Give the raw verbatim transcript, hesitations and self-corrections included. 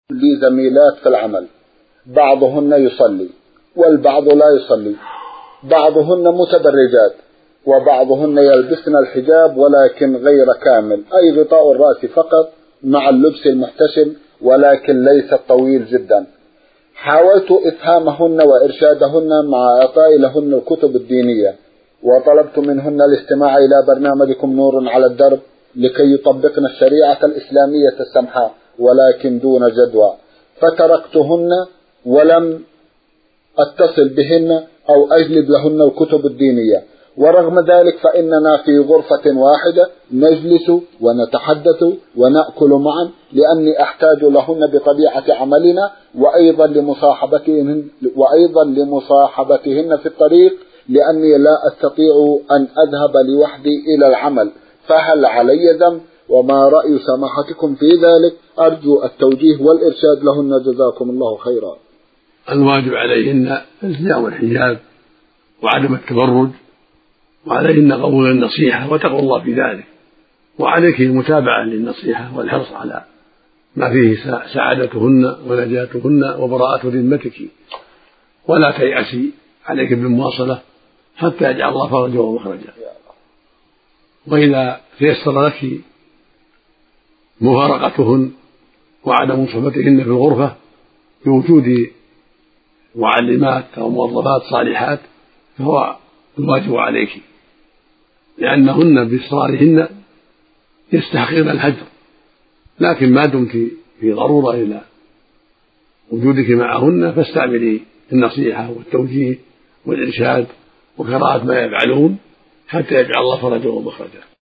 لي زميلات في العمل، بعضهن يصلي والبعض لا يصلي، بعضهن متبرجات وبعضهن يلبسن الحجاب ولكن غير كامل، أي غطاء الرأس فقط مع اللبس المحتشم ولكن ليس طويل جدا. حاولت إفهامهن وإرشادهن مع إعطائي لهن الكتب الدينية، وطلبت منهن الاستماع إلى برنامجكم نور على الدرب لكي يطبقن الشريعة الإسلامية السمحة، ولكن دون جدوى، فتركتهن ولم أتصل بهن أو أجلب لهن الكتب الدينية. ورغم ذلك فإننا في غرفة واحدة نجلس ونتحدث ونأكل معا، لأني أحتاج لهن بطبيعة عملنا، وأيضا لمصاحبتهن, وأيضا لمصاحبتهن في الطريق، لأني لا أستطيع أن أذهب لوحدي إلى العمل، فهل علي ذنب؟ وما رأي سماحتكم في ذلك؟ أرجو التوجيه والإرشاد لهن، جزاكم الله خيرا. الواجب عليهن التزام الحجاب وعدم التبرج، وعليهن قبول النصيحة وتقوى الله في ذلك، وعليك المتابعة للنصيحة والحرص على ما فيه سعادتهن ونجاتهن وبراءة ذمتك، ولا تيأسي، عليك بالمواصلة حتى يجعل الله فرجا ومخرجا. وإذا تيسر لك مفارقتهن وعدم صحبتهن في الغرفة بوجود معلمات أو موظفات صالحات فهو الواجب عليك، لأنهن بإصرارهن يستحقن الهجر، لكن ما دمت في ضرورة إلى وجودك معهن فاستعملي النصيحة والتوجيه والإرشاد وقراءة ما يفعلون حتى يجعل الله فرجا ومخرجا.